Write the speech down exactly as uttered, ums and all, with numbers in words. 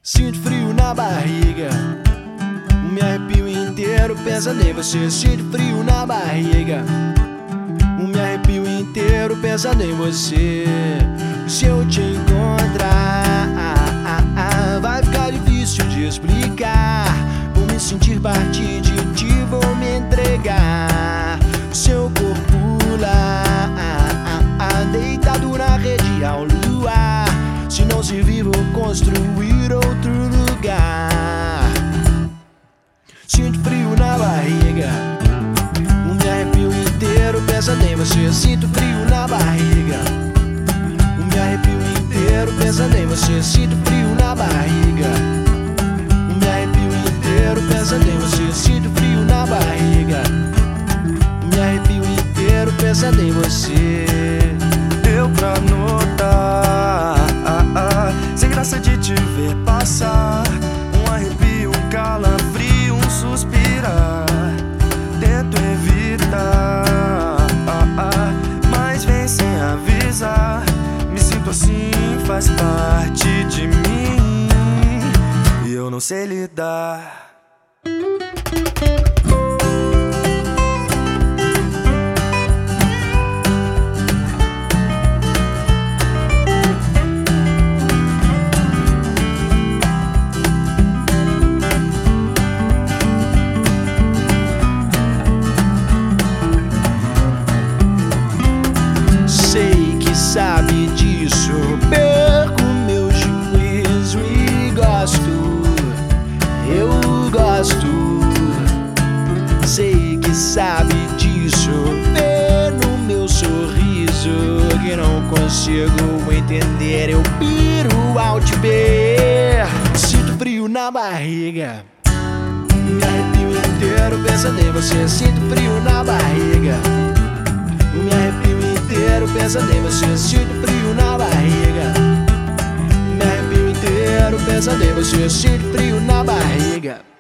Sinto frio na barriga, me arrepio inteiro pensando em você. Sinto frio na barriga, me arrepio inteiro pensando em você. Se eu te encontrar, vai ficar difícil de explicar. Vou me sentir parte de ti, vou me entregar. Seu corpo lá, deitado na rede ao luar. Se não servir, vou construir outro lugar. Sinto frio na barriga, me arrepio inteiro pensando em você. Sinto frio na barriga, me arrepio inteiro pensando em você. Sinto frio na barriga, me arrepio inteiro pensando em você. Sinto frio na barriga, me arrepio inteiro pensando em você. Deu pra notar, ah, ah, sem graça de te ver passar. Um arrepio, um calafrio, um suspirar. Tento evitar, ah, ah, mas vem sem avisar. Me sinto assim, faz parte de mim, e eu não sei lidar. Sabe disso, perco meu juízo e gosto, eu gosto. Sei que sabe disso, vê no meu sorriso que não consigo entender. Eu piro ao te ver, sinto frio na barriga, me arrepio inteiro pensando em você. Sinto frio na barriga, me arrepio inteiro pensando em você. Sinto frio na barriga, me arrepio inteiro pensando em você. Sinto frio na barriga.